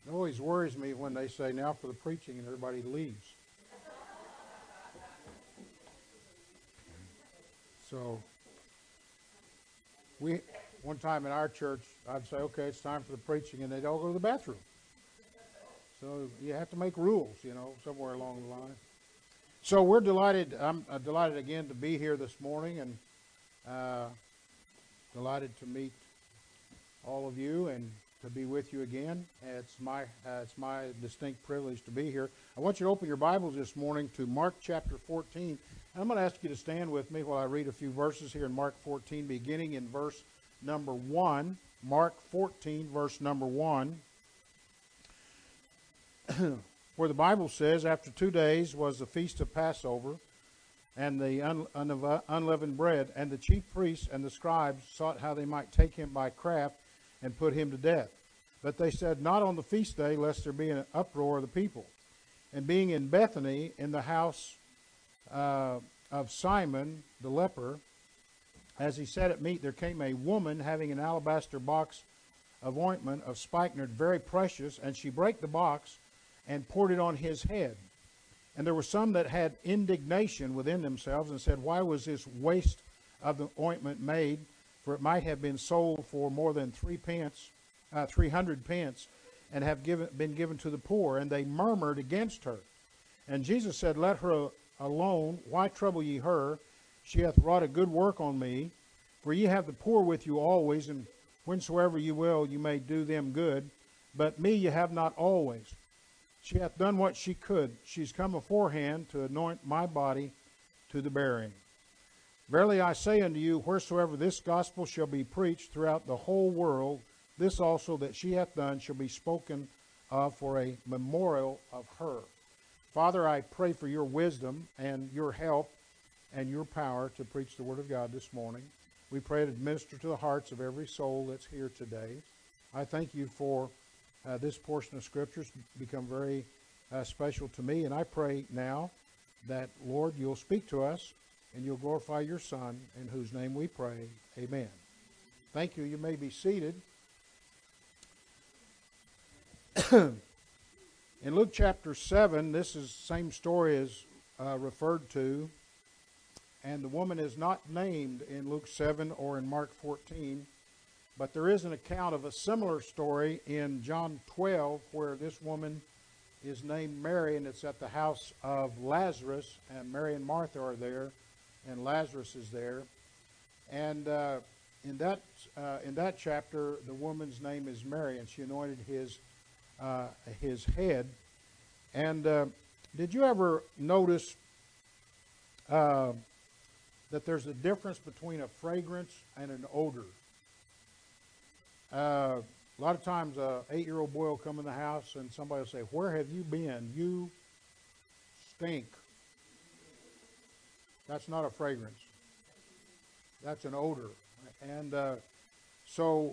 It always worries me when they say, now for the preaching, and everybody leaves. So, one time in our church, I'd say, okay, it's time for the preaching, and they'd all go to the bathroom. So you have to make rules, somewhere along the line. So we're delighted. I'm delighted again to be here this morning, and delighted to meet all of you and to be with you again. It's my distinct privilege to be here. I want you to open your Bibles this morning to Mark chapter 14. And I'm going to ask you to stand with me while I read a few verses here in Mark 14, beginning in verse number 1. Mark 14, verse number 1. Where the Bible says, after 2 days was the feast of Passover, and the unleavened bread, and the chief priests and the scribes sought how they might take him by craft and put him to death. But they said, not on the feast day, lest there be an uproar of the people. And being in Bethany, in the house of Simon the leper, as he sat at meat, there came a woman having an alabaster box of ointment of spikenard, very precious, and she brake the box and poured it on his head. And there were some that had indignation within themselves and said, why was this waste of the ointment made? For it might have been sold for more than 300 pence, and have been given to the poor. And they murmured against her. And Jesus said, let her alone. Why trouble ye her? She hath wrought a good work on me. For ye have the poor with you always, and whensoever you will, you may do them good. But me ye have not always. She hath done what she could. She's come aforehand to anoint my body to the burying. Verily I say unto you, wheresoever this gospel shall be preached throughout the whole world, this also that she hath done shall be spoken of for a memorial of her. Father, I pray for your wisdom and your help and your power to preach the word of God this morning. We pray to minister to the hearts of every soul that's here today. I thank you for this portion of Scriptures become very special to me. And I pray now that, Lord, you'll speak to us and you'll glorify your Son, in whose name we pray. Amen. Thank you. You may be seated. In Luke chapter 7, this is the same story as referred to. And the woman is not named in Luke 7 or in Mark 14. But there is an account of a similar story in John 12 where this woman is named Mary, and it's at the house of Lazarus, and Mary and Martha are there, and Lazarus is there. And in that chapter, the woman's name is Mary, and she anointed his head. And did you ever notice that there's a difference between a fragrance and an odor? A lot of times an 8-year-old boy will come in the house and somebody will say, where have you been? You stink. That's not a fragrance. That's an odor. And so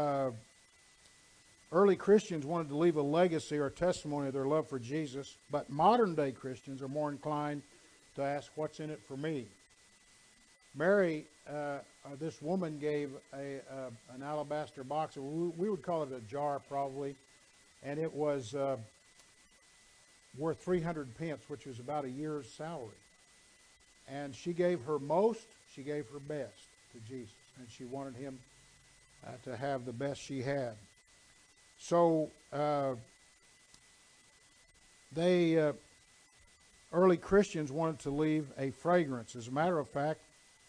early Christians wanted to leave a legacy or testimony of their love for Jesus, but modern day Christians are more inclined to ask, what's in it for me? Mary, this woman gave an alabaster box. We would call it a jar probably. And it was worth 300 pence, which was about a year's salary. And she gave her most, she gave her best to Jesus. And she wanted him to have the best she had. So early Christians wanted to leave a fragrance. As a matter of fact,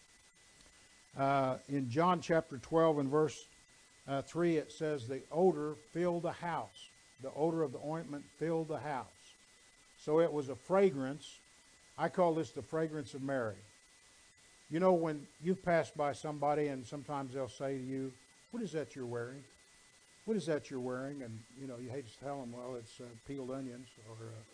in John chapter 12 and verse 3, it says the odor filled the house. The odor of the ointment filled the house. So it was a fragrance. I call this the fragrance of Mary. You know, when you've passed by somebody and sometimes they'll say to you, what is that you're wearing? What is that you're wearing? And, you hate to tell them, well, it's peeled onions, or,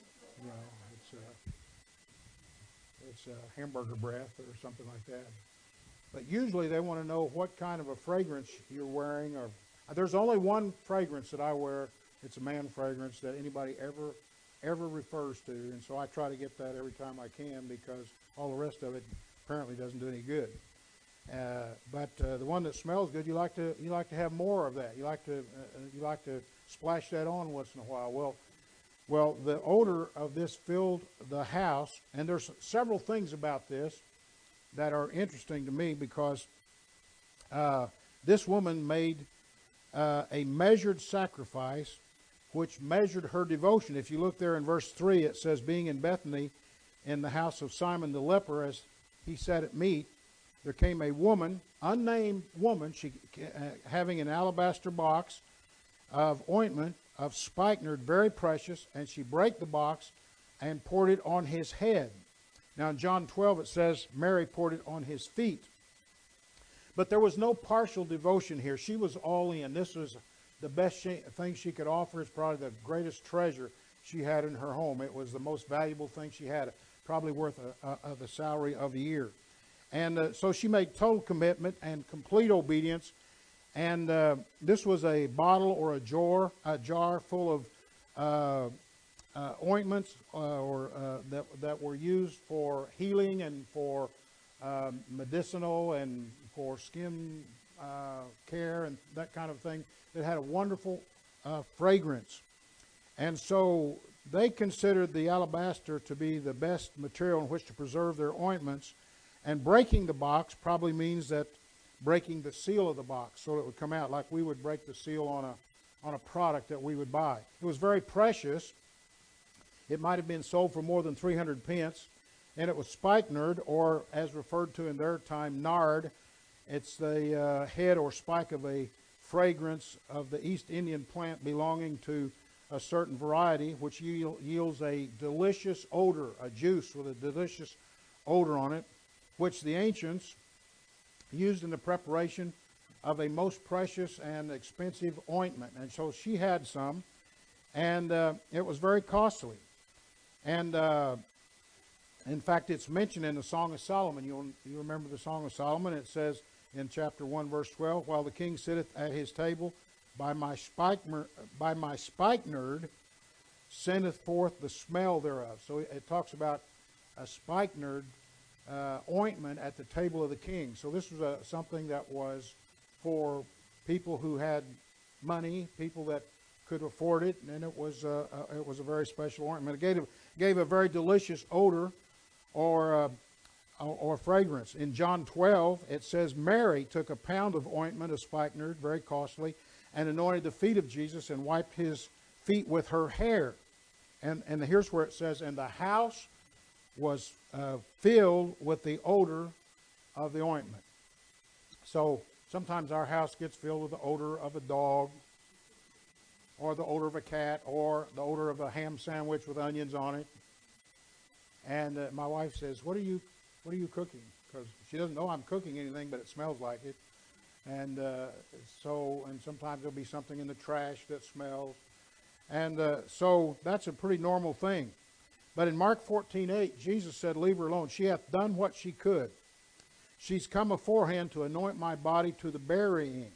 it's hamburger breath or something like that. But usually they want to know what kind of a fragrance you're wearing. Or there's only one fragrance that I wear. It's a man fragrance that anybody ever refers to. And so I try to get that every time I can, because all the rest of it apparently doesn't do any good. But the one that smells good, you like to have more of that. You like to splash that on once in a while. Well, the odor of this filled the house, and there's several things about this that are interesting to me because this woman made a measured sacrifice, which measured her devotion. If you look there in verse 3, it says, being in Bethany in the house of Simon the leper, as he sat at meat, there came a woman, unnamed woman, she having an alabaster box of ointment of spikenard, very precious, and she brake the box and poured it on his head. Now in John 12 it says Mary poured it on his feet. But there was no partial devotion here. She was all in. This was the best thing she could offer. It's probably the greatest treasure she had in her home. It was the most valuable thing she had, probably worth the salary of a year. And so she made total commitment and complete obedience. And this was a bottle or a jar full of ointments that were used for healing and for medicinal and for skin care and that kind of thing. It had a wonderful fragrance. And so they considered the alabaster to be the best material in which to preserve their ointments. And breaking the box probably means that breaking the seal of the box so it would come out like we would break the seal on a product that we would buy. It was very precious. It might have been sold for more than 300 pence. And it was spikenard, or as referred to in their time, nard. It's the head or spike of a fragrance of the East Indian plant belonging to a certain variety, which yields a delicious odor, a juice with a delicious odor on it, which the ancients used in the preparation of a most precious and expensive ointment. And so she had some, and it was very costly. And in fact, it's mentioned in the Song of Solomon. You remember the Song of Solomon. It says in chapter 1, verse 12, while the king sitteth at his table, by my spikenard sendeth forth the smell thereof. So it talks about a spikenard ointment at the table of the king. So this was something that was for people who had money, people that could afford it, and it was a very special ointment. It gave a very delicious odor or fragrance. In John 12, it says Mary took a pound of ointment of spikenard, very costly, and anointed the feet of Jesus and wiped his feet with her hair. And here's where it says, and the house was filled with the odor of the ointment. So sometimes our house gets filled with the odor of a dog, or the odor of a cat, or the odor of a ham sandwich with onions on it. And my wife says, what are you cooking? Because she doesn't know I'm cooking anything, but it smells like it. And and sometimes there'll be something in the trash that smells. And so that's a pretty normal thing. But in Mark 14:8, Jesus said, leave her alone. She hath done what she could. She's come aforehand to anoint my body to the burying.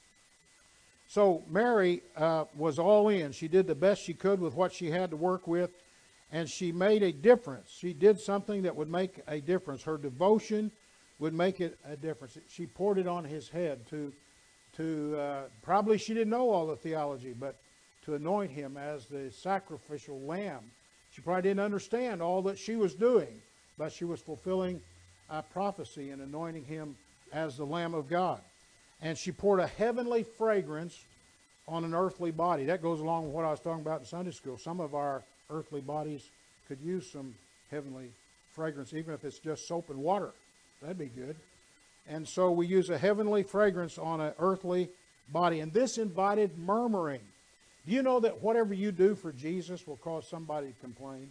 So Mary was all in. She did the best she could with what she had to work with, and she made a difference. She did something that would make a difference. Her devotion would make it a difference. She poured it on his head to probably she didn't know all the theology, but to anoint him as the sacrificial lamb. She probably didn't understand all that she was doing, but she was fulfilling a prophecy and anointing him as the Lamb of God. And she poured a heavenly fragrance on an earthly body. That goes along with what I was talking about in Sunday school. Some of our earthly bodies could use some heavenly fragrance, even if it's just soap and water. That'd be good. And so we use a heavenly fragrance on an earthly body. And this invited murmuring. Do you know that whatever you do for Jesus will cause somebody to complain?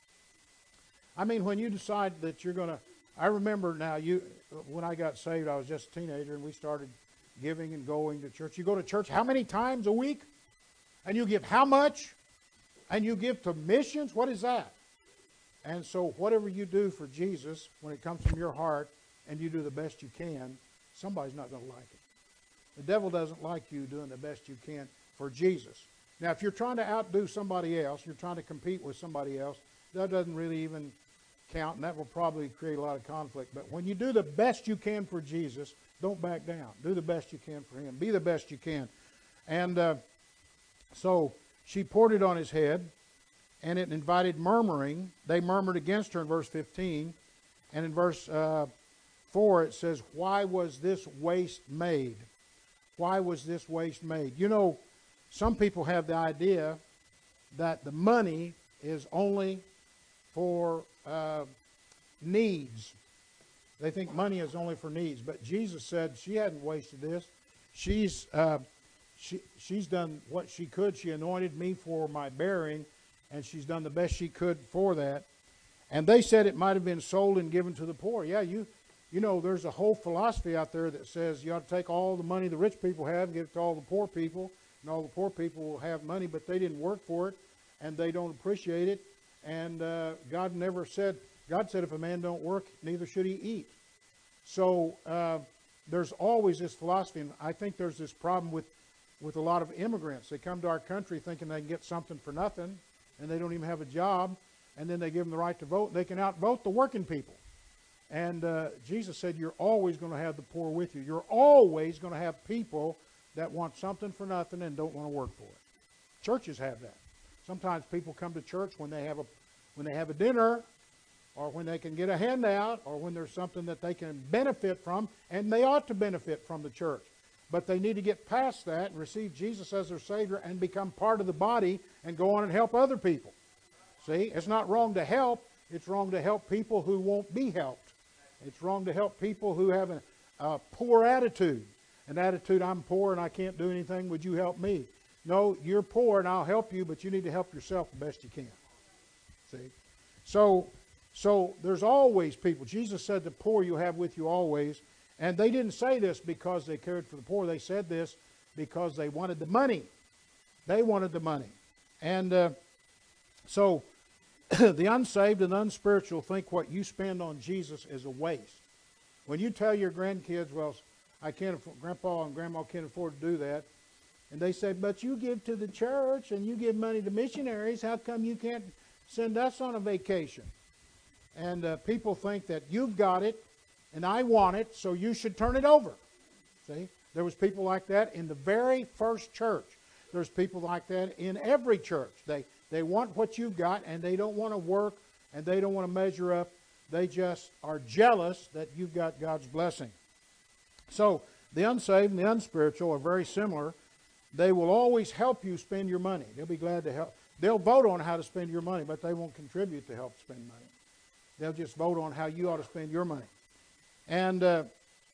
I mean, when you decide that you're going to... I remember now, when I got saved, I was just a teenager, and we started giving and going to church. You go to church how many times a week? And you give how much? And you give to missions? What is that? And so whatever you do for Jesus, when it comes from your heart, and you do the best you can, somebody's not going to like it. The devil doesn't like you doing the best you can for Jesus. Now, if you're trying to outdo somebody else, you're trying to compete with somebody else, that doesn't really even count, and that will probably create a lot of conflict. But when you do the best you can for Jesus, don't back down. Do the best you can for him. Be the best you can. And so she poured it on his head, and it invited murmuring. They murmured against her in verse 15. And in verse 4 it says, why was this waste made? Why was this waste made? You know, some people have the idea that the money is only for needs. They think money is only for needs. But Jesus said she hadn't wasted this. She's done what she could. She anointed me for my bearing, and she's done the best she could for that. And they said it might have been sold and given to the poor. Yeah, you know, there's a whole philosophy out there that says you ought to take all the money the rich people have and give it to all the poor people, and all the poor people will have money, but they didn't work for it, and they don't appreciate it. And God said if a man don't work, neither should he eat. So there's always this philosophy, and I think there's this problem with a lot of immigrants. They come to our country thinking they can get something for nothing, and they don't even have a job, and then they give them the right to vote. They can outvote the working people. And Jesus said you're always going to have the poor with you. You're always going to have people that want something for nothing and don't want to work for it. Churches have that. Sometimes people come to church when they have a dinner, or when they can get a handout, or when there's something that they can benefit from, and they ought to benefit from the church. But they need to get past that and receive Jesus as their Savior and become part of the body and go on and help other people. See, it's not wrong to help. It's wrong to help people who won't be helped. It's wrong to help people who have a poor attitude. An attitude, I'm poor and I can't do anything, would you help me? No, you're poor and I'll help you, but you need to help yourself the best you can. See? So there's always people. Jesus said the poor you have with you always. And they didn't say this because they cared for the poor. They said this because they wanted the money. They wanted the money. And so the unsaved and unspiritual think what you spend on Jesus is a waste. When you tell your grandkids, well, Grandpa and Grandma can't afford to do that, and they say, but you give to the church and you give money to missionaries, how come you can't send us on a vacation? And people think that you've got it and I want it, so you should turn it over. See? There was people like that in the very first church. There's people like that in every church. They want what you've got, and they don't want to work, and they don't want to measure up. They just are jealous that you've got God's blessing. So the unsaved and the unspiritual are very similar. They will always help you spend your money. They'll be glad to help. They'll vote on how to spend your money, but they won't contribute to help spend money. They'll just vote on how you ought to spend your money. And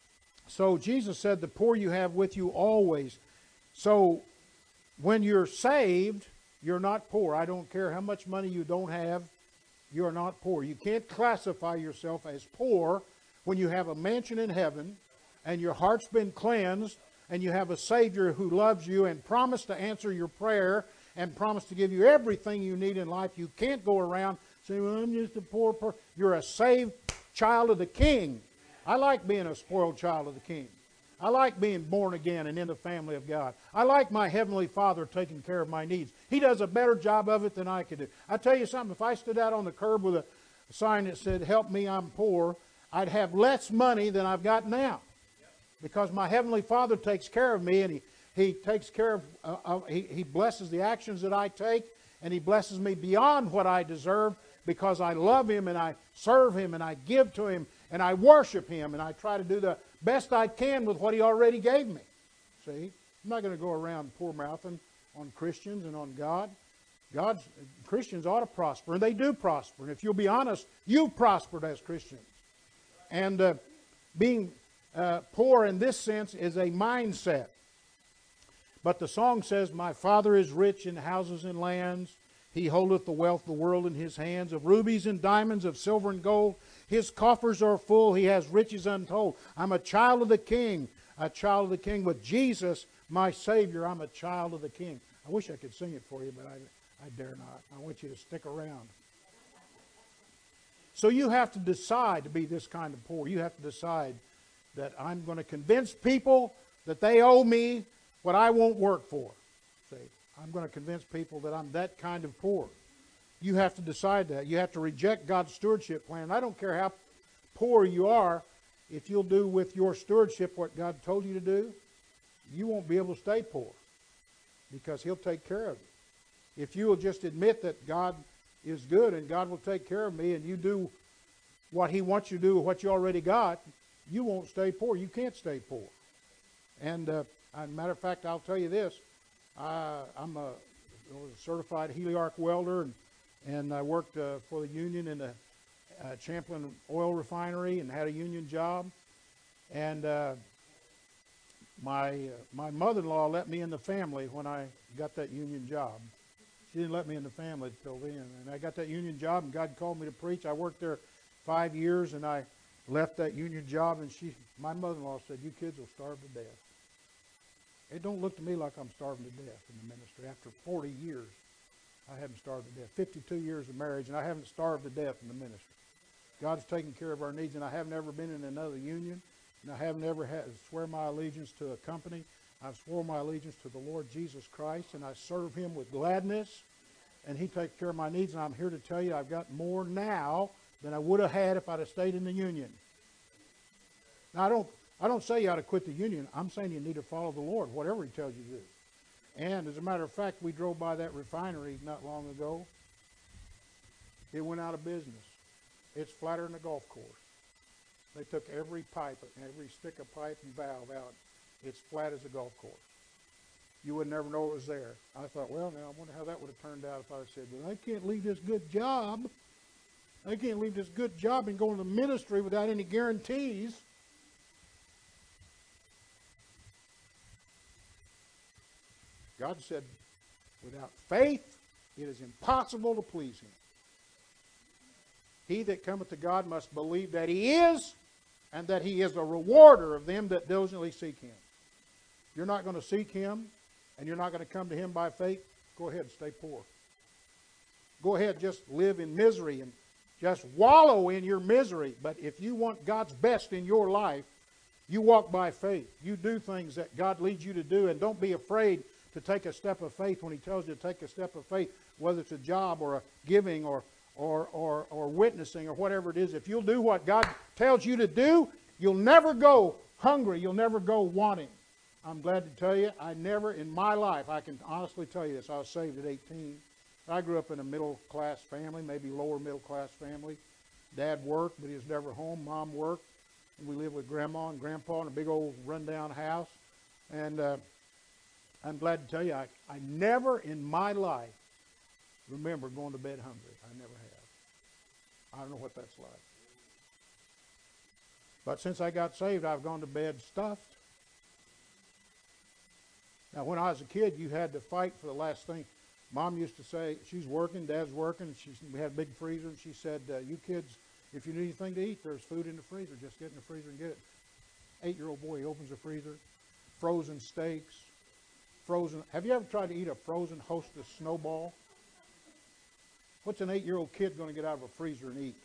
so Jesus said, the poor you have with you always. So when you're saved, you're not poor. I don't care how much money you don't have, you're not poor. You can't classify yourself as poor when you have a mansion in heaven and your heart's been cleansed and you have a Savior who loves you and promised to answer your prayer and promised to give you everything you need in life. You can't go around saying, well, I'm just a poor person. You're a saved child of the King. I like being a spoiled child of the King. I like being born again and in the family of God. I like my Heavenly Father taking care of my needs. He does a better job of it than I could do. I tell you something, if I stood out on the curb with a sign that said, help me, I'm poor, I'd have less money than I've got now. Because my Heavenly Father takes care of me, and He takes care of, He blesses the actions that I take, and He blesses me beyond what I deserve because I love Him and I serve Him and I give to Him and I worship Him and I try to do the best I can with what He already gave me. See? I'm not going to go around poor-mouthing on Christians and on God. Christians ought to prosper, and they do prosper. And if you'll be honest, you've prospered as Christians. And being poor in this sense is a mindset. But the song says, my Father is rich in houses and lands. He holdeth the wealth of the world in His hands, of rubies and diamonds, of silver and gold. His coffers are full. He has riches untold. I'm a child of the King, a child of the King. With Jesus, my Savior, I'm a child of the King. I wish I could sing it for you, but I dare not. I want you to stick around. So you have to decide to be this kind of poor. You have to decide that I'm going to convince people that they owe me what I won't work for. See, I'm going to convince people that I'm that kind of poor. You have to decide that. You have to reject God's stewardship plan. And I don't care how poor you are, if you'll do with your stewardship what God told you to do, you won't be able to stay poor because He'll take care of you. If you will just admit that God is good and God will take care of me, and you do what He wants you to do with what you already got, you won't stay poor. You can't stay poor. And as a matter of fact, I'll tell you this. I'm a certified Heliarc welder, and I worked for the union in the Champlin oil refinery and had a union job. And my mother-in-law let me in the family when I got that union job. She didn't let me in the family until then. And I got that union job, and God called me to preach. I worked there 5 years, and I left that union job, and my mother-in-law said, "You kids will starve to death." It don't look to me like I'm starving to death in the ministry. After 40 years, I haven't starved to death. 52 years of marriage, and I haven't starved to death in the ministry. God's taking care of our needs, and I haven't ever been in another union, and I haven't ever had to swear my allegiance to a company. I've sworn my allegiance to the Lord Jesus Christ, and I serve Him with gladness, and He takes care of my needs. And I'm here to tell you I've got more now than I would have had if I'd have stayed in the union. Now, I don't say you ought to quit the union. I'm saying you need to follow the Lord, whatever He tells you to do. And as a matter of fact, we drove by that refinery not long ago. It went out of business. It's flatter than a golf course. They took every pipe, every stick of pipe and valve out. It's flat as a golf course. You would never know it was there. I thought, well, now I wonder how that would have turned out if I had said, well, I can't leave this good job. I can't leave this good job and go into ministry without any guarantees. God said, without faith, it is impossible to please Him. He that cometh to God must believe that He is, and that He is a rewarder of them that diligently seek Him. If you're not going to seek Him, and you're not going to come to Him by faith, go ahead and stay poor. Go ahead, just live in misery and just wallow in your misery. But if you want God's best in your life, you walk by faith. You do things that God leads you to do, and don't be afraid to take a step of faith when He tells you to take a step of faith, whether it's a job or a giving or witnessing or whatever it is. If you'll do what God tells you to do, you'll never go hungry. You'll never go wanting. I'm glad to tell you, I never in my life, I can honestly tell you this, I was saved at 18. I grew up in a middle-class family, maybe lower middle-class family. Dad worked, but he was never home. Mom worked, and we lived with Grandma and Grandpa in a big old rundown house. And I'm glad to tell you, I never in my life remember going to bed hungry. I never have. I don't know what that's like. But since I got saved, I've gone to bed stuffed. Now, when I was a kid, you had to fight for the last thing. Mom used to say, she's working, Dad's working, we had a big freezer, and she said, you kids, if you need anything to eat, there's food in the freezer. Just get in the freezer and get it. 8-year-old boy, he opens the freezer, frozen steaks, frozen. Have you ever tried to eat a frozen Hostess snowball? What's an 8-year-old kid going to get out of a freezer and eat?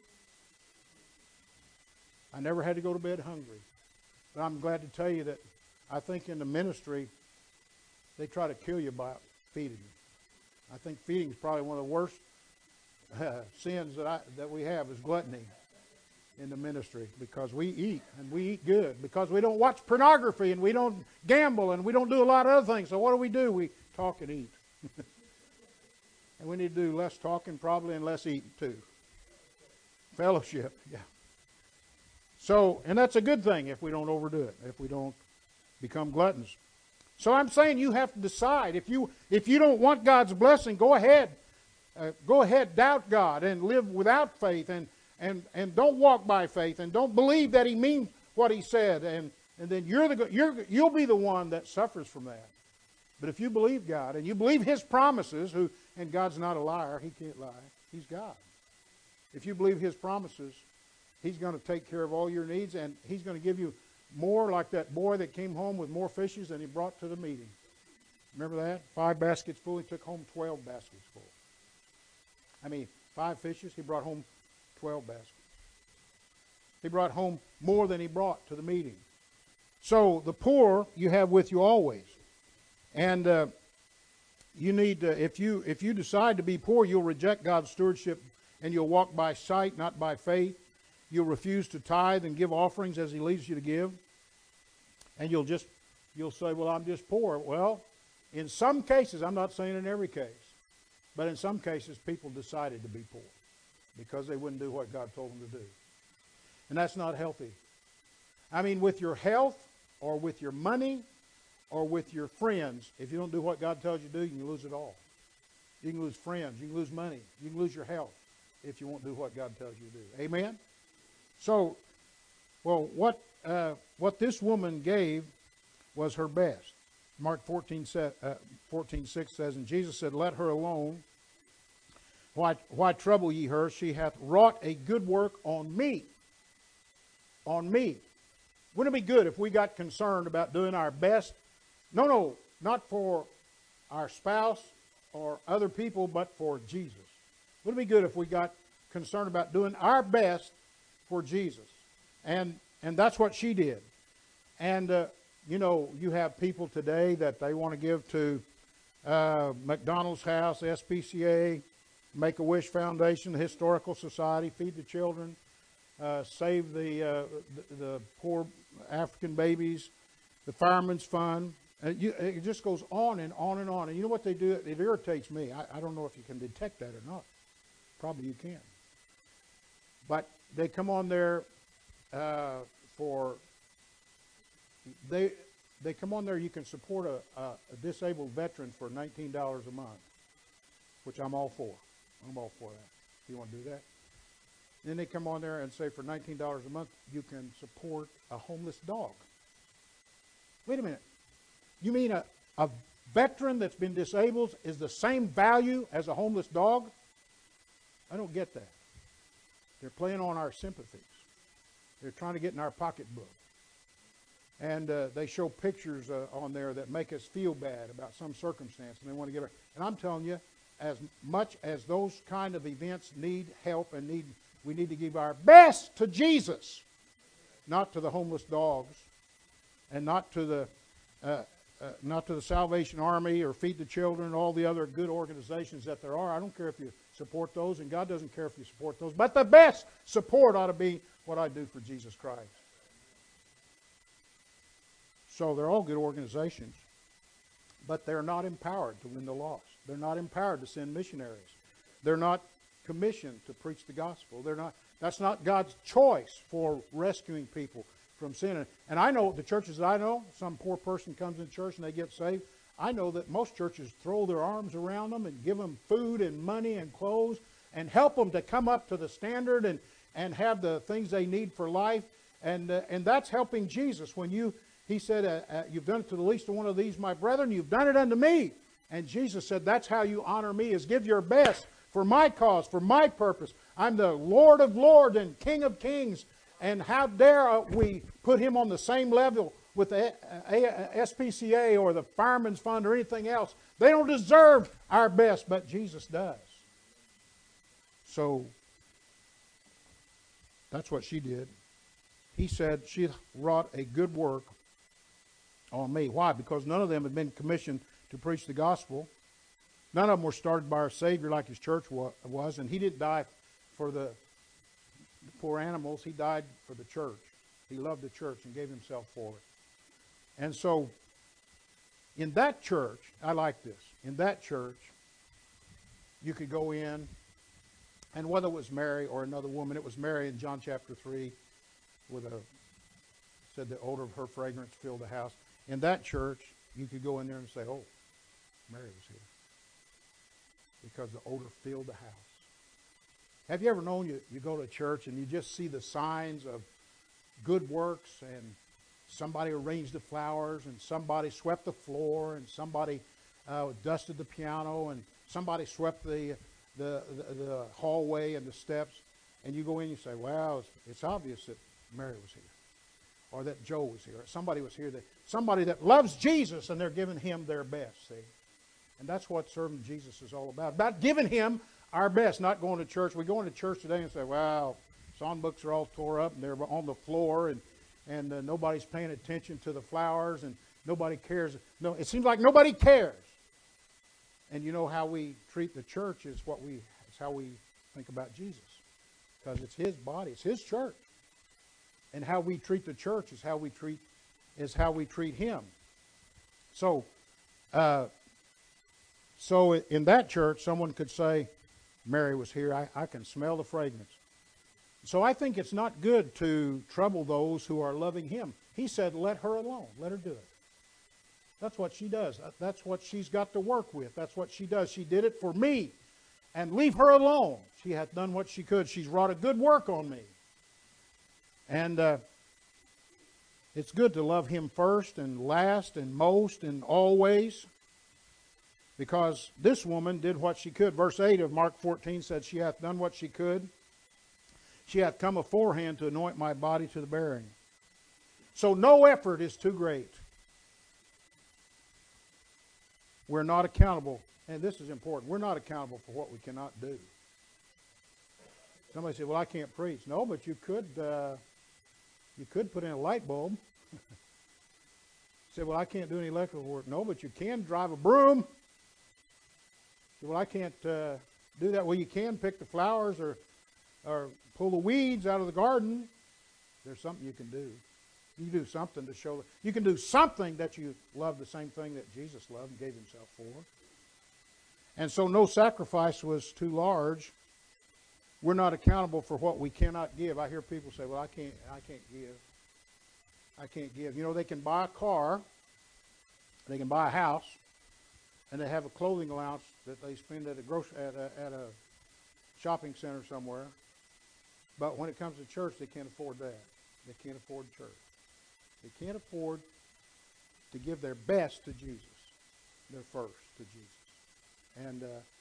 I never had to go to bed hungry. But I'm glad to tell you that I think in the ministry, they try to kill you by feeding you. I think feeding is probably one of the worst sins that we have is gluttony in the ministry, because we eat, and we eat good, because we don't watch pornography, and we don't gamble, and we don't do a lot of other things. So what do? We talk and eat. And we need to do less talking probably and less eating too. Fellowship, yeah. So, and that's a good thing if we don't overdo it, if we don't become gluttons. So I'm saying you have to decide. If you don't want God's blessing, go ahead. Doubt God and live without faith, and don't walk by faith, and don't believe that He means what He said, and then you'll be the one that suffers from that. But if you believe God and you believe His promises, and God's not a liar, He can't lie. He's God. If you believe His promises, He's going to take care of all your needs, and He's going to give you more, like that boy that came home with more fishes than he brought to the meeting. Remember that? 5 baskets full. He took home 12 baskets full. 5 fishes. He brought home 12 baskets. He brought home more than he brought to the meeting. So the poor you have with you always. And You need to, if you decide to be poor, you'll reject God's stewardship and you'll walk by sight, not by faith. You'll refuse to tithe and give offerings as He leads you to give. And you'll say, well, I'm just poor. Well, in some cases, I'm not saying in every case, but in some cases, people decided to be poor because they wouldn't do what God told them to do. And that's not healthy. I mean, with your health or with your money or with your friends, if you don't do what God tells you to do, you can lose it all. You can lose friends. You can lose money. You can lose your health if you won't do what God tells you to do. Amen? So, well, what this woman gave was her best. Mark 14:6 says, and Jesus said, let her alone. Why trouble ye her? She hath wrought a good work on me. On me. Wouldn't it be good if we got concerned about doing our best? No, not for our spouse or other people, but for Jesus. Wouldn't it be good if we got concerned about doing our best for Jesus? And that's what she did. And, you have people today that they want to give to McDonald's House, SPCA, Make-A-Wish Foundation, the Historical Society, Feed the Children, Save the Poor African Babies, the Fireman's Fund. It just goes on and on and on. And you know what they do? It irritates me. I don't know if you can detect that or not. Probably you can. But they come on there they come on there. You can support a disabled veteran for $19 a month, which I'm all for. I'm all for that. If you want to do that. Then they come on there and say for $19 a month, you can support a homeless dog. Wait a minute. You mean a veteran that's been disabled is the same value as a homeless dog? I don't get that. They're playing on our sympathies. They're trying to get in our pocketbook. And they show pictures on there that make us feel bad about some circumstance, and they want to give it. And I'm telling you, as much as those kind of events need help and we need to give our best to Jesus, not to the homeless dogs, and not to the Salvation Army or Feed the Children, all the other good organizations that there are. I don't care if you support those, and God doesn't care if you support those. But the best support ought to be what I do for Jesus Christ. So they're all good organizations, but they're not empowered to win the lost. They're not empowered to send missionaries. They're not commissioned to preach the gospel. That's not God's choice for rescuing people from sin. And I know the churches that I know, some poor person comes in church and they get saved. I know that most churches throw their arms around them and give them food and money and clothes and help them to come up to the standard and have the things they need for life. And that's helping Jesus. He said, you've done it to the least of one of these, my brethren, you've done it unto me. And Jesus said, that's how you honor me, is give your best for my cause, for my purpose. I'm the Lord of lords and King of kings. And how dare we put him on the same level with the SPCA or the Fireman's Fund or anything else? They don't deserve our best, but Jesus does. So that's what she did. He said she wrought a good work on me. Why? Because none of them had been commissioned to preach the gospel. None of them were started by our Savior like his church was, and he didn't die for the poor animals. He died for the church. He loved the church and gave himself for it. And so, in that church, I like this. In that church, you could go in, and whether it was Mary or another woman, it was Mary in John chapter 3, said the odor of her fragrance filled the house. In that church, you could go in there and say, oh, Mary was here. Because the odor filled the house. Have you ever known you go to church and you just see the signs of good works, and somebody arranged the flowers, and somebody swept the floor, and somebody dusted the piano, and somebody swept the hallway and the steps, and you go in and you say, wow, it's obvious that Mary was here, or that Joe was here, or somebody was here, somebody that loves Jesus, and they're giving him their best, see? And that's what serving Jesus is all about giving him our best, not going to church. We go into church today and say, wow, songbooks are all tore up, and they're on the floor, and nobody's paying attention to the flowers, and nobody cares. No, it seems like nobody cares. And you know how we treat the church is how we think about Jesus. Because it's his body, it's his church. And how we treat the church is how we treat him. So in that church, someone could say, Mary was here, I can smell the fragrance. So I think it's not good to trouble those who are loving him. He said, let her alone. Let her do it. That's what she does. That's what she's got to work with. That's what she does. She did it for me. And leave her alone. She hath done what she could. She's wrought a good work on me. And it's good to love him first and last and most and always. Because this woman did what she could. Verse 8 of Mark 14 said, she hath done what she could. She hath come aforehand to anoint my body to the burying. So no effort is too great. We're not accountable, and this is important, we're not accountable for what we cannot do. Somebody said, well, I can't preach. No, but you could put in a light bulb. Say, well, I can't do any electrical work. No, but you can drive a broom. Say, well, I can't do that. Well, you can pick the flowers or pull the weeds out of the garden. There's something you can do. You do something to show. You can do something that you love the same thing that Jesus loved and gave himself for. And so no sacrifice was too large. We're not accountable for what we cannot give. I hear people say, well, I can't give. I can't give. You know, they can buy a car, they can buy a house, and they have a clothing allowance that they spend at a shopping center somewhere. But when it comes to church, they can't afford that. They can't afford church. They can't afford to give their best to Jesus, their first to Jesus. And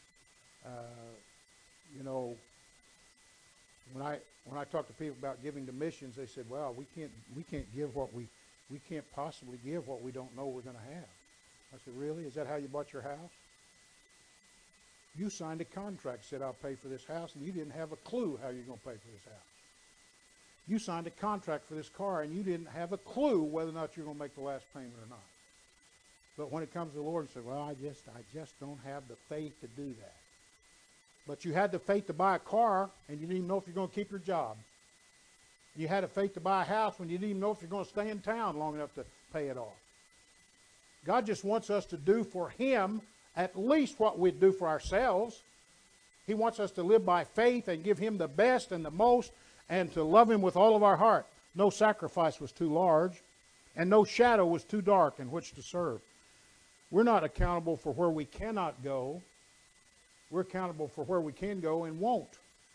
you know, when I talk to people about giving to missions, they said, "Well, we can't give what we can't possibly give what we don't know we're going to have." I said, "Really? Is that how you bought your house? You signed a contract, said I'll pay for this house, and you didn't have a clue how you're going to pay for this house. You signed a contract for this car, and you didn't have a clue whether or not you're going to make the last payment or not. But when it comes to the Lord, you say, well, I just don't have the faith to do that. But you had the faith to buy a car, and you didn't even know if you're going to keep your job. You had the faith to buy a house when you didn't even know if you're going to stay in town long enough to pay it off. God just wants us to do for him at least what we'd do for ourselves. He wants us to live by faith and give him the best and the most, and to love him with all of our heart. No sacrifice was too large, and no shadow was too dark in which to serve. We're not accountable for where we cannot go. We're accountable for where we can go and won't.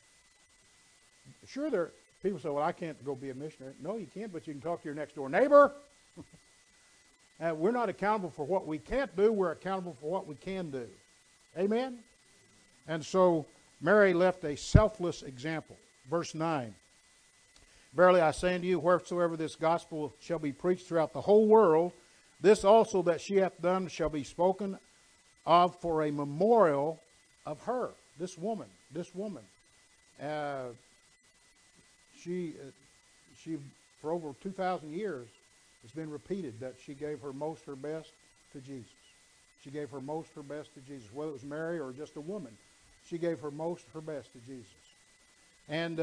Sure, people say, well, I can't go be a missionary. No, you can't, but you can talk to your next door neighbor. We're not accountable for what we can't do. We're accountable for what we can do. Amen? And so Mary left a selfless example. Verse 9. Verily I say unto you, wheresoever this gospel shall be preached throughout the whole world, this also that she hath done shall be spoken of for a memorial of her. This woman. She for over 2,000 years, it's been repeated that she gave her most, her best to Jesus. She gave her most, her best to Jesus. Whether it was Mary or just a woman, she gave her most, her best to Jesus. And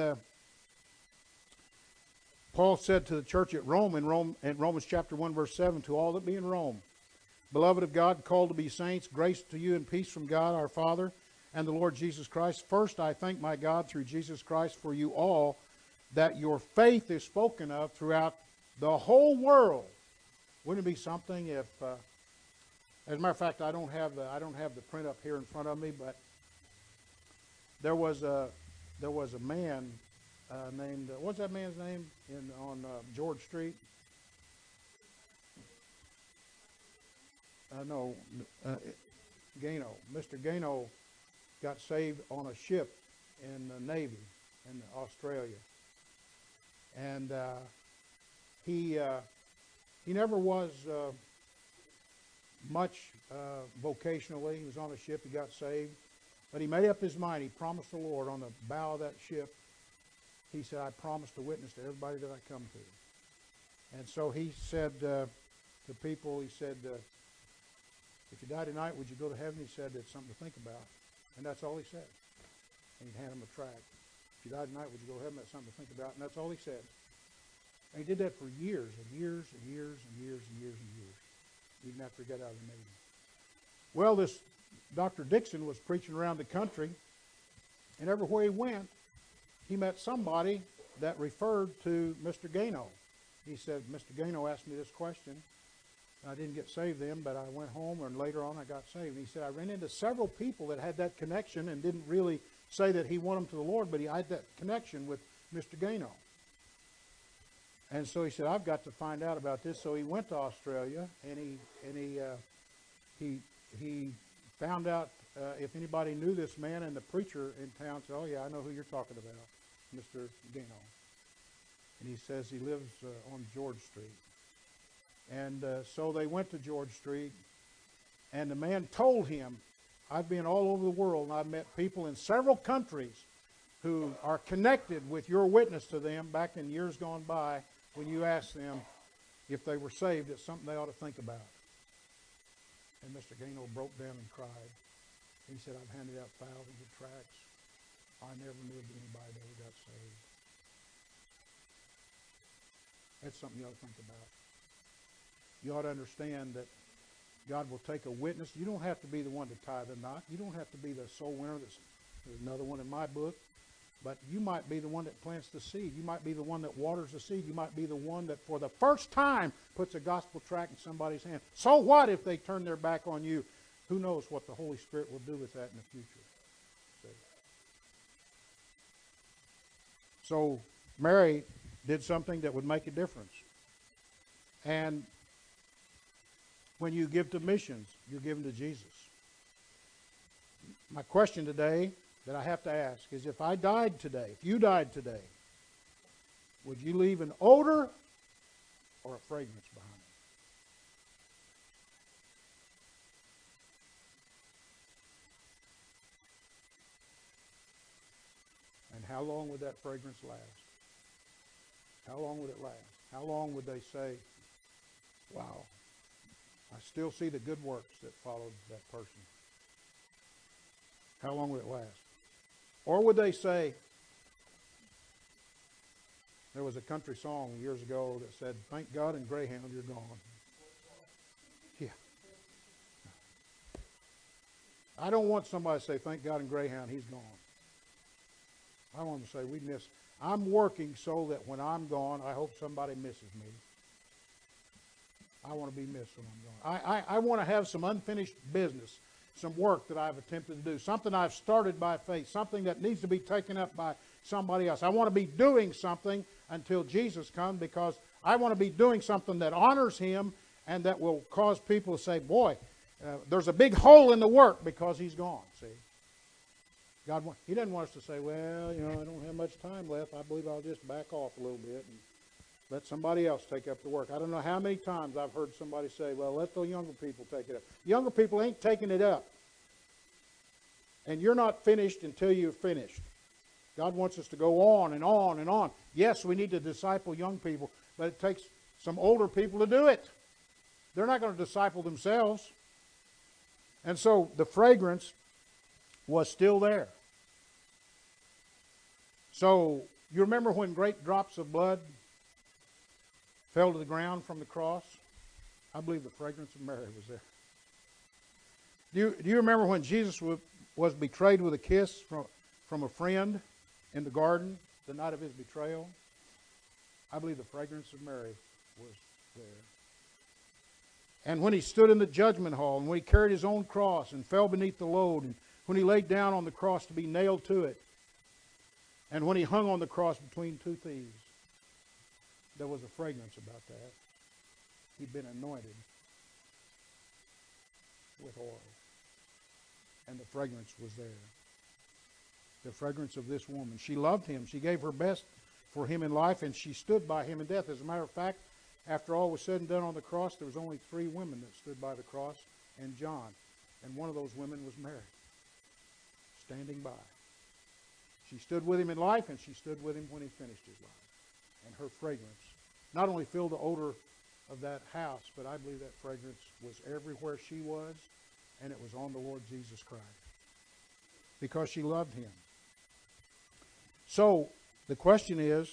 Paul said to the church at Rome in Romans chapter 1, verse 7, to all that be in Rome, beloved of God, called to be saints, grace to you and peace from God our Father and the Lord Jesus Christ. First, I thank my God through Jesus Christ for you all, that your faith is spoken of throughout the whole world. Wouldn't it be something if, as a matter of fact, I don't have the print up here in front of me, but there was a man named, what's that man's name on George Street? Gano. Mr. Gano got saved on a ship in the Navy in Australia. And he never was much vocationally. He was on a ship. He got saved. But he made up his mind. He promised the Lord on the bow of that ship. He said, I promise to witness to everybody that I come to. And so he said to people, he said, If you die tonight, would you go to heaven? He said, it's something to think about. And that's all he said. And he'd hand him a tract. If you die tonight, would you go to heaven? That's something to think about. And that's all he said. And he did that for years and years and years and years and years and years, even after he got out of the Navy. Well, this Dr. Dixon was preaching around the country, and everywhere he went, he met somebody that referred to Mr. Gano. He said, Mr. Gano asked me this question. I didn't get saved then, but I went home, and later on I got saved. And he said, I ran into several people that had that connection and didn't really say that he won them to the Lord, but he had that connection with Mr. Gano. And so he said, I've got to find out about this. So he went to Australia, and he found out if anybody knew this man, and the preacher in town said, oh yeah, I know who you're talking about, Mr. Gano. And he says he lives on George Street. And so they went to George Street, and the man told him, I've been all over the world, and I've met people in several countries who are connected with your witness to them back in years gone by when you asked them if they were saved. It's something they ought to think about. And Mr. Gano broke down and cried. He said, I've handed out thousands of tracts. I never knew of anybody that ever got saved. That's something you ought to think about. You ought to understand that God will take a witness. You don't have to be the one to tie the knot. You don't have to be the soul winner. There's another one in my book. But you might be the one that plants the seed. You might be the one that waters the seed. You might be the one that for the first time puts a gospel tract in somebody's hand. So what if they turn their back on you? Who knows what the Holy Spirit will do with that in the future. So Mary did something that would make a difference. And when you give to missions, you're giving to Jesus. My question today that I have to ask is, if I died today, if you died today, would you leave an odor or a fragrance behind? And how long would that fragrance last? How long would it last? How long would they say, wow, I still see the good works that followed that person? How long would it last? Or would they say, there was a country song years ago that said, thank God in Greyhound you're gone. Yeah. I don't want somebody to say, thank God in Greyhound he's gone. I want them to say, we miss. I'm working so that when I'm gone, I hope somebody misses me. I want to be missed when I'm gone. I want to have some unfinished business, some work that I've attempted to do, something I've started by faith, something that needs to be taken up by somebody else. I want to be doing something until Jesus comes, because I want to be doing something that honors him and that will cause people to say, boy, there's a big hole in the work because he's gone, see. He doesn't want us to say, well, I don't have much time left. I believe I'll just back off a little bit and let somebody else take up the work. I don't know how many times I've heard somebody say, well, let the younger people take it up. Younger people ain't taking it up. And you're not finished until you're finished. God wants us to go on and on and on. Yes, we need to disciple young people, but it takes some older people to do it. They're not going to disciple themselves. And so the fragrance was still there. So you remember when great drops of blood fell to the ground from the cross? I believe the fragrance of Mary was there. Do you remember when Jesus was betrayed with a kiss from a friend in the garden the night of his betrayal? I believe the fragrance of Mary was there. And when he stood in the judgment hall, and when he carried his own cross and fell beneath the load, and when he laid down on the cross to be nailed to it, and when he hung on the cross between two thieves, there was a fragrance about that. He'd been anointed with oil. And the fragrance was there. The fragrance of this woman. She loved him. She gave her best for him in life, and she stood by him in death. As a matter of fact, after all was said and done on the cross, there was only 3 women that stood by the cross, and John. And one of those women was Mary, standing by. She stood with him in life, and she stood with him when he finished his life. And her fragrance not only filled the odor of that house, but I believe that fragrance was everywhere she was, and it was on the Lord Jesus Christ because she loved him. So the question is,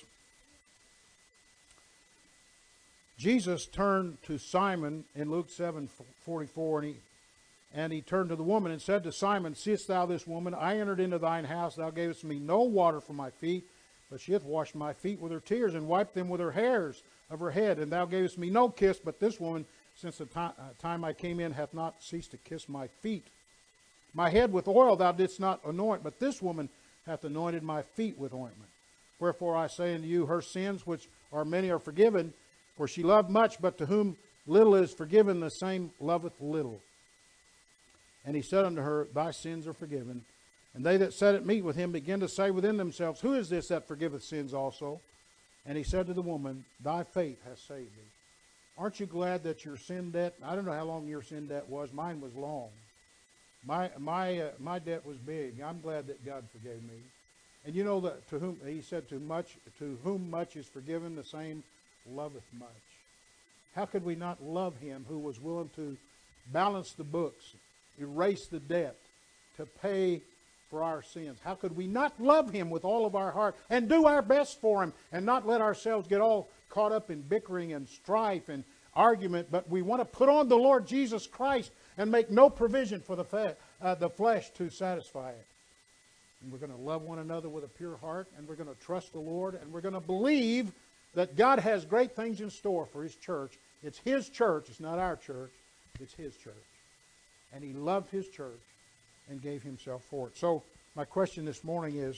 Jesus turned to Simon in Luke 7:44, and he turned to the woman and said to Simon, seest thou this woman? I entered into thine house. Thou gavest me no water for my feet, but she hath washed my feet with her tears and wiped them with her hairs of her head. And thou gavest me no kiss, but this woman, since the time I came in, hath not ceased to kiss my feet. My head with oil thou didst not anoint, but this woman hath anointed my feet with ointment. Wherefore I say unto you, her sins, which are many, are forgiven, for she loved much, but to whom little is forgiven, the same loveth little. And he said unto her, thy sins are forgiven. And they that sat at meat with him began to say within themselves, who is this that forgiveth sins also? And he said to the woman, thy faith hath saved thee. Aren't you glad that your sin debt, I don't know how long your sin debt was, mine was long. My debt was big. I'm glad that God forgave me. And you know that to whom, he said, to whom much is forgiven, the same loveth much. How could we not love him who was willing to balance the books, erase the debt, to pay for our sins? How could we not love him with all of our heart and do our best for him and not let ourselves get all caught up in bickering and strife and argument, but we want to put on the Lord Jesus Christ and make no provision for the flesh to satisfy it. And we're going to love one another with a pure heart, and we're going to trust the Lord, and we're going to believe that God has great things in store for his church. It's his church. It's not our church. It's his church. And he loved his church and gave himself for it. So my question this morning is,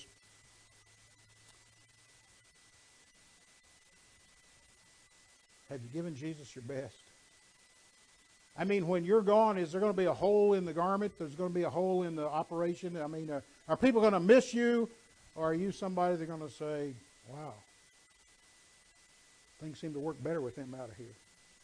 have you given Jesus your best? I mean, when you're gone, is there going to be a hole in the garment? There's going to be a hole in the operation? I mean, are people going to miss you? Or are you somebody that's going to say, wow, things seem to work better with him out of here?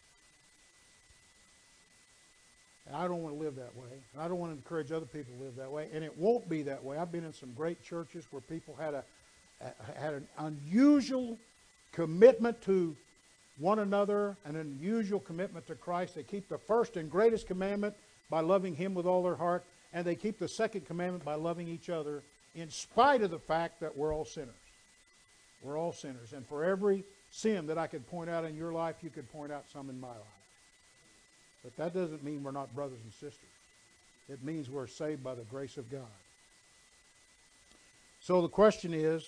And I don't want to live that way. And I don't want to encourage other people to live that way. And it won't be that way. I've been in some great churches where people had an unusual commitment to one another, an unusual commitment to Christ. They keep the first and greatest commandment by loving him with all their heart, and they keep the second commandment by loving each other in spite of the fact that we're all sinners. We're all sinners. And for every sin that I could point out in your life, you could point out some in my life. But that doesn't mean we're not brothers and sisters. It means we're saved by the grace of God. So the question is,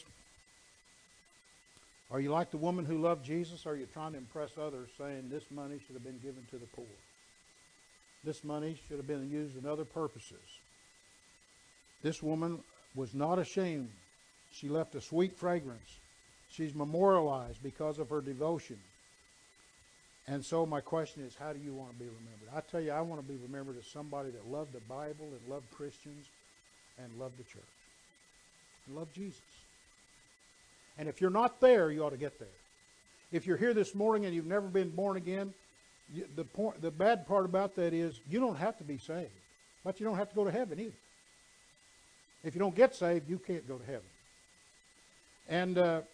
are you like the woman who loved Jesus, or are you trying to impress others, saying this money should have been given to the poor? This money should have been used in other purposes. This woman was not ashamed. She left a sweet fragrance. She's memorialized because of her devotion. And so my question is, how do you want to be remembered? I tell you, I want to be remembered as somebody that loved the Bible and loved Christians and loved the church and loved Jesus. And if you're not there, you ought to get there. If you're here this morning and you've never been born again, the bad part about that is you don't have to be saved. But you don't have to go to heaven either. If you don't get saved, you can't go to heaven. And the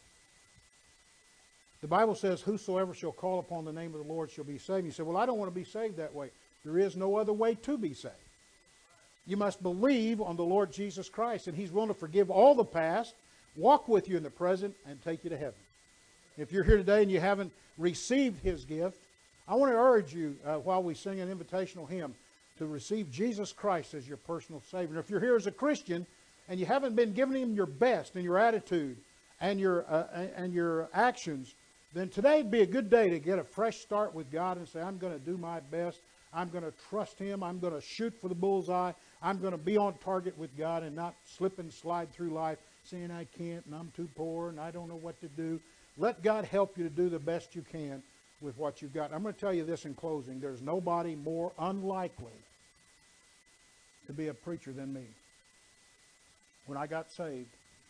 Bible says, whosoever shall call upon the name of the Lord shall be saved. You say, well, I don't want to be saved that way. There is no other way to be saved. You must believe on the Lord Jesus Christ, and he's willing to forgive all the past, walk with you in the present, and take you to heaven. If you're here today and you haven't received his gift, I want to urge you, while we sing an invitational hymn, to receive Jesus Christ as your personal Savior. And if you're here as a Christian and you haven't been giving him your best in your attitude and your actions, then today would be a good day to get a fresh start with God and say, I'm going to do my best. I'm going to trust him. I'm going to shoot for the bullseye. I'm going to be on target with God and not slip and slide through life saying I can't and I'm too poor and I don't know what to do. Let God help you to do the best you can with what you've got. I'm going to tell you this in closing. There's nobody more unlikely to be a preacher than me. When I got saved,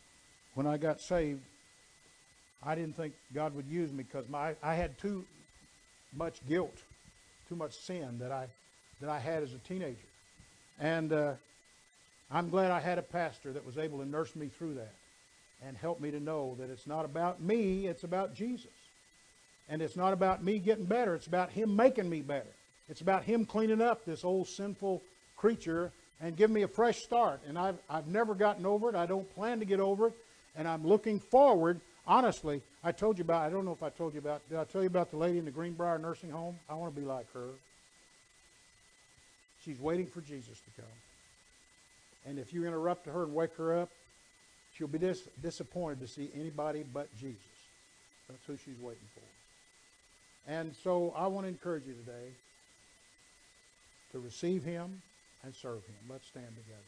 I didn't think God would use me because I had too much guilt, too much sin that I had as a teenager. And I'm glad I had a pastor that was able to nurse me through that and help me to know that it's not about me, it's about Jesus. And it's not about me getting better. It's about Him making me better. It's about Him cleaning up this old sinful creature and giving me a fresh start. And I've never gotten over it. I don't plan to get over it. And I'm looking forward. Honestly, I told you about, I don't know if I told you about, did I tell you about the lady in the Greenbrier nursing home? I want to be like her. She's waiting for Jesus to come. And if you interrupt her and wake her up, she'll be disappointed to see anybody but Jesus. That's who she's waiting for. And so I want to encourage you today to receive Him and serve Him. Let's stand together.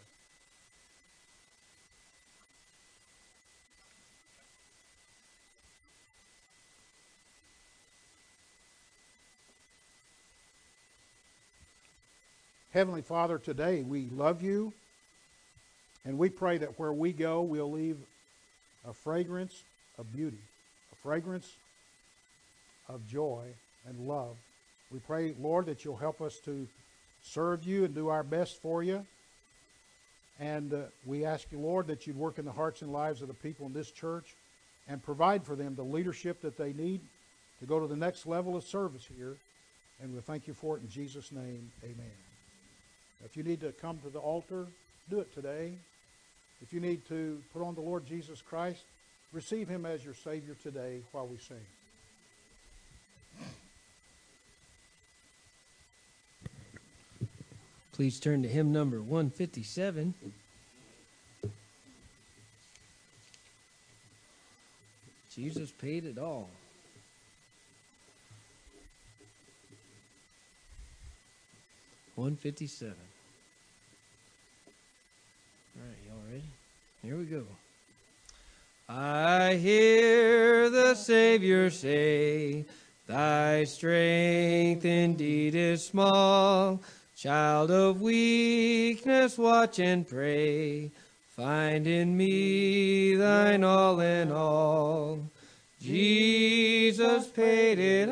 Heavenly Father, today we love You, and we pray that where we go, we'll leave a fragrance of beauty, a fragrance of joy and love. We pray, Lord, that You'll help us to serve You and do our best for You. And we ask You, Lord, that You'd work in the hearts and lives of the people in this church and provide for them the leadership that they need to go to the next level of service here. And we thank You for it in Jesus' name. Amen. If you need to come to the altar, do it today. If you need to put on the Lord Jesus Christ, receive Him as your Savior today while we sing. Please turn to hymn number 157. Jesus paid it all. $157. All right, y'all ready? Here we go. I hear the Savior say, Thy strength indeed is small. Child of weakness, watch and pray. Find in me thine all in all. Jesus paid it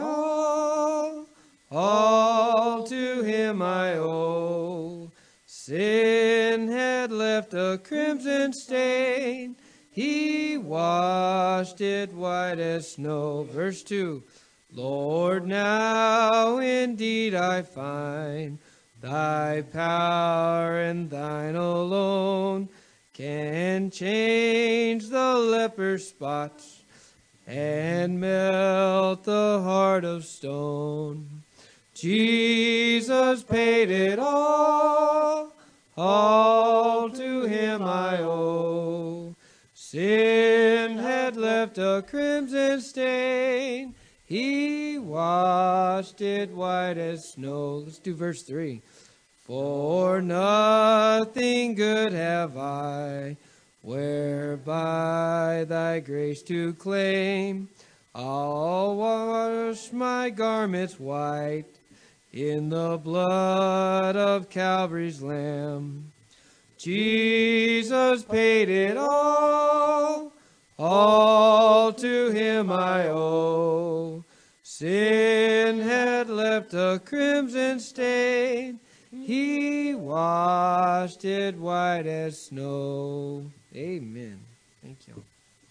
all to Him I owe. Sin had left a crimson stain. He washed it white as snow. Verse 2. Lord, now indeed I find Thy power and Thine alone can change the leper's spots and melt the heart of stone. Jesus paid it all to Him I owe. Sin had left a crimson stain. He washed it white as snow. Let's do verse 3. For nothing good have I, whereby Thy grace to claim. I'll wash my garments white in the blood of Calvary's Lamb. Jesus paid it all to Him I owe. Sin had left a crimson stain. He washed it white as snow. Amen. Thank you.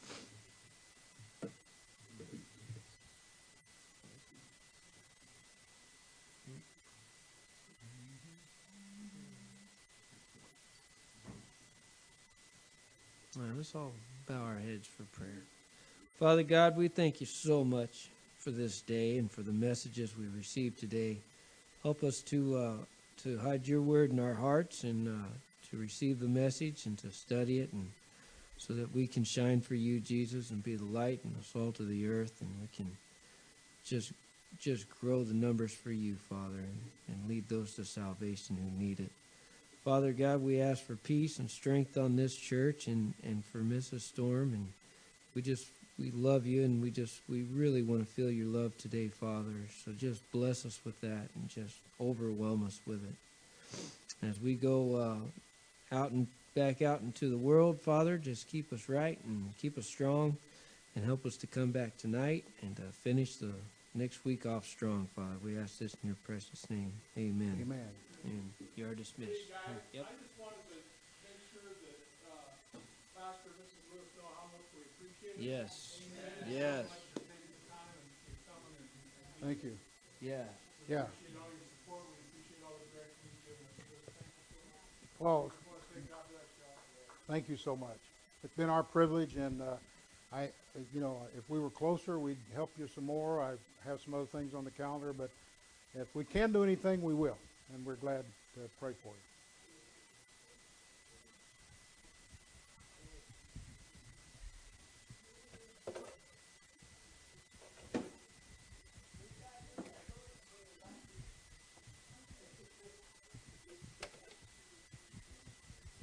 All right, let's all bow our heads for prayer. Father God, we thank You so much for this day and for the messages we received today. Help us to hide Your word in our hearts and to receive the message and to study it, and so that we can shine for You, Jesus, and be the light and the salt of the earth, and we can just grow the numbers for You, Father, and lead those to salvation who need it. Father God, we ask for peace and strength on this church and for Mrs. Storm, and we love You, and we really want to feel Your love today, Father. So just bless us with that and just overwhelm us with it. As we go out and back out into the world, Father, just keep us right and keep us strong and help us to come back tonight and finish the next week off strong, Father. We ask this in Your precious name. Amen. Amen. And you are dismissed. Hey guys, Yep. I just wanted to make sure that Pastor and Mrs. Lewis know how much we appreciate it. Yes. Amen. Yes. So much for taking the time and coming and Thank you. Yeah. Yeah. Appreciate all your support. We appreciate all the direction you've given us. Really thankful so much. Well, Just want to say God bless y'all. thank you so much. It's been our privilege, and if we were closer, we'd help you some more. I have some other things on the calendar, but if we can do anything, we will, and we're glad to pray for you.